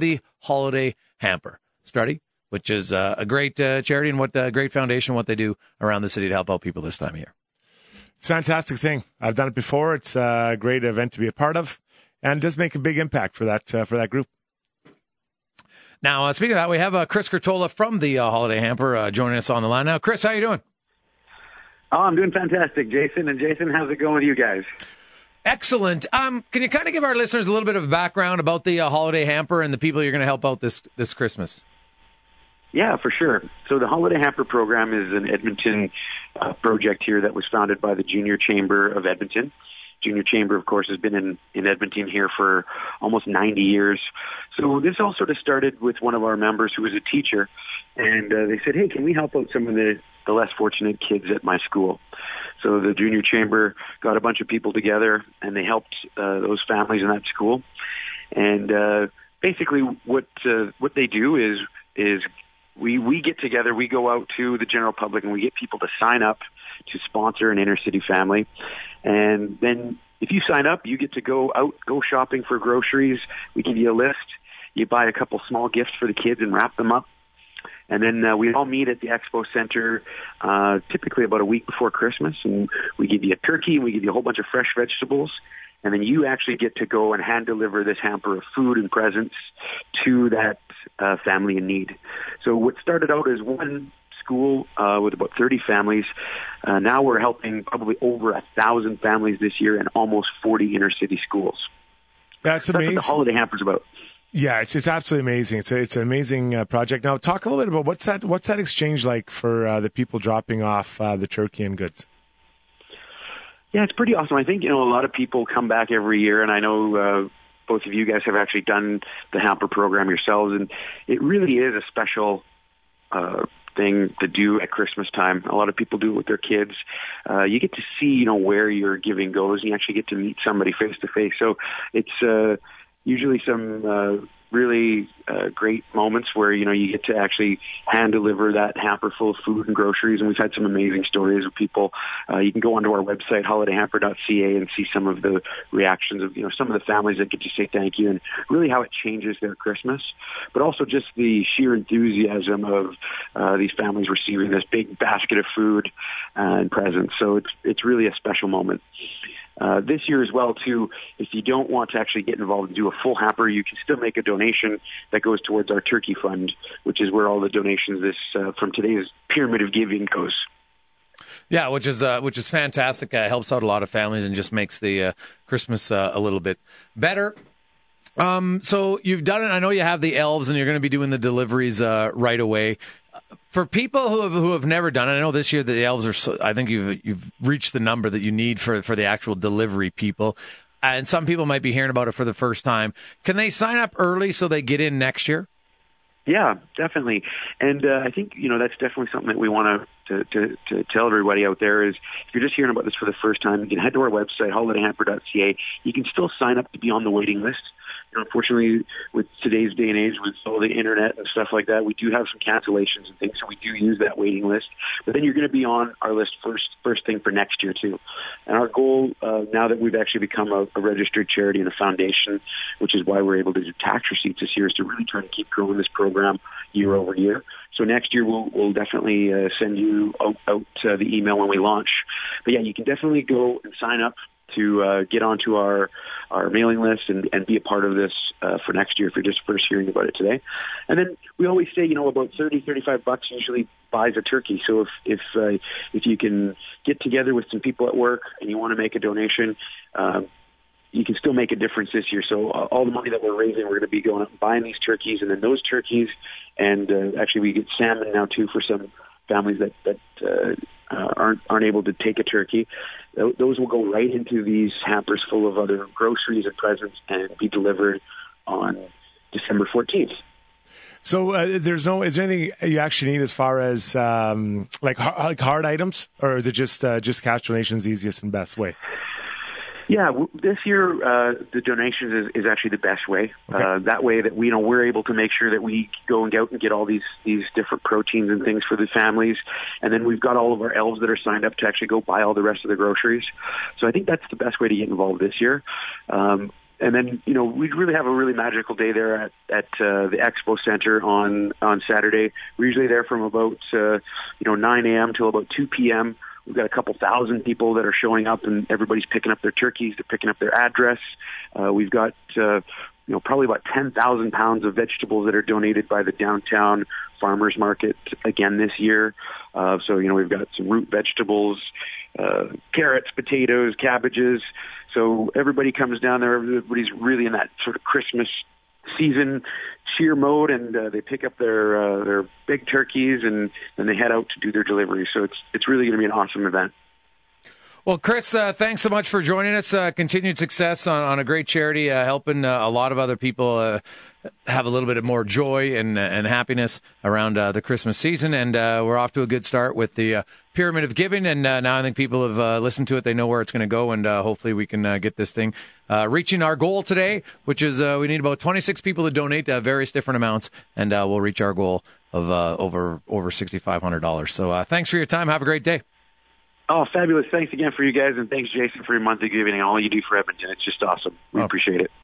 the Holiday Hamper. Starty, which is a great charity and what a great foundation, what they do around the city to help out people this time of year. It's a fantastic thing. I've done it before. It's a great event to be a part of, and does make a big impact for that group. Now, speaking of that, we have Chris Kurtola from the Holiday Hamper joining us on the line now. Chris, how you doing? Oh, I'm doing fantastic, Jason. And Jason, how's it going with you guys? Excellent. Can you kind of give our listeners a little bit of a background about the Holiday Hamper and the people you're going to help out this Christmas? Yeah, for sure. So the Holiday Hamper program is an Edmonton project here that was founded by the Junior Chamber of Edmonton. Junior Chamber, of course, has been in Edmonton here for almost 90 years. So this all sort of started with one of our members who was a teacher, and they said, hey, can we help out some of the less fortunate kids at my school? So the Junior Chamber got a bunch of people together, and they helped those families in that school. And basically what they do is we get together, we go out to the general public, and we get people to sign up to sponsor an inner city family. And then if you sign up, you get to go shopping for groceries. We give you a list. You buy a couple small gifts for the kids and wrap them up. And then we all meet at the Expo Center typically about a week before Christmas. And we give you a turkey, and we give you a whole bunch of fresh vegetables. And then you actually get to go and hand deliver this hamper of food and presents to that family in need. So what started out as one school with about 30 families, now we're helping probably over 1,000 families this year in almost 40 inner city schools. That's amazing. That's what the Holiday Hamper's about. Yeah, it's absolutely amazing. It's an amazing project. Now, talk a little bit about what's that exchange like for the people dropping off the turkey and goods. Yeah, it's pretty awesome. I think, a lot of people come back every year, and I know both of you guys have actually done the Hamper program yourselves, and it really is a special thing to do at Christmas time. A lot of people do it with their kids. You get to see, where your giving goes, and you actually get to meet somebody face to face. So it's usually some really great moments where, you get to actually hand deliver that hamper full of food and groceries. And we've had some amazing stories of people. You can go onto our website, holidayhamper.ca, and see some of the reactions of, some of the families that get to say thank you and really how it changes their Christmas. But also just the sheer enthusiasm of these families receiving this big basket of food and presents. So it's really a special moment. This year as well, too, if you don't want to actually get involved and do a full hamper, you can still make a donation that goes towards our turkey fund, which is where all the donations from today's Pyramid of Giving goes. Yeah, which is fantastic. Helps out a lot of families and just makes the Christmas a little bit better. So you've done it. I know you have the elves, and you're going to be doing the deliveries right away. For people who have never done it, I know this year the elves are. I think you've reached the number that you need for the actual delivery people, and some people might be hearing about it for the first time. Can they sign up early so they get in next year? Yeah, definitely. And I think that's definitely something that we want to tell everybody out there is if you're just hearing about this for the first time, you can head to our website, holidayhamper.ca. You can still sign up to be on the waiting list. Unfortunately, with today's day and age, with all the internet and stuff like that, we do have some cancellations and things, so we do use that waiting list. But then you're going to be on our list first thing for next year, too. And our goal, now that we've actually become a registered charity and a foundation, which is why we're able to do tax receipts this year, is to really try to keep growing this program year over year. So next year, we'll definitely send you out the email when we launch. But, yeah, you can definitely go and sign up to get onto our mailing list and be a part of this for next year if you're just first hearing about it today. And then we always say, about $30-35 usually buys a turkey. So if you can get together with some people at work and you want to make a donation, you can still make a difference this year. So all the money that we're raising, we're going to be going out and buying these turkeys, and then those turkeys, and actually we get salmon now too for some families that aren't able to take a turkey. Those will go right into these hampers full of other groceries and presents and be delivered on December 14th. So is there anything you actually need as far as like hard items, or is it just cash donations, the easiest and best way? Yeah, this year the donations is actually the best way. Okay. That way that we're able to make sure that we go and out and get all these different proteins and things for the families, and then we've got all of our elves that are signed up to actually go buy all the rest of the groceries. So I think that's the best way to get involved this year. And then, we really have a really magical day there at the Expo Center on Saturday. We're usually there from about 9 a.m. till about 2 p.m. We've got a couple thousand people that are showing up, and everybody's picking up their turkeys. They're picking up their address. We've got probably about 10,000 pounds of vegetables that are donated by the downtown farmers market again this year. So we've got some root vegetables, carrots, potatoes, cabbages. So everybody comes down there. Everybody's really in that sort of Christmas season cheer mode, and they pick up their big turkeys, and then they head out to do their delivery. So it's really going to be an awesome event. Well, Chris, thanks so much for joining us. Continued success on a great charity, helping a lot of other people have a little bit of more joy and happiness around the Christmas season. And we're off to a good start with the Pyramid of Giving. And now I think people have listened to it. They know where it's going to go. And hopefully we can get this thing reaching our goal today, which is we need about 26 people to donate various different amounts. And we'll reach our goal of over $6,500. So thanks for your time. Have a great day. Oh, fabulous. Thanks again for you guys, and thanks, Jason, for your monthly giving and all you do for Edmonton. It's just awesome. We appreciate it.